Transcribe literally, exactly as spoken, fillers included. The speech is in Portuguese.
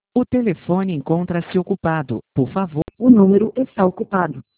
O telefone encontra-se ocupado. Por favor. O número está ocupado.